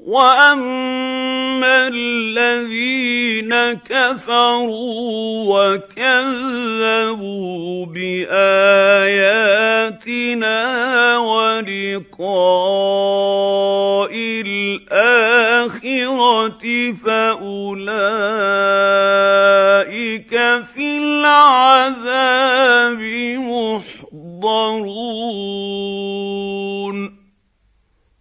وَأَمَّا الَّذِينَ كَفَرُوا وَكَذَّبُوا بِآيَاتِنَا وَلِقَاءِ الْآخِرَةِ فَأُولَٰئِكَ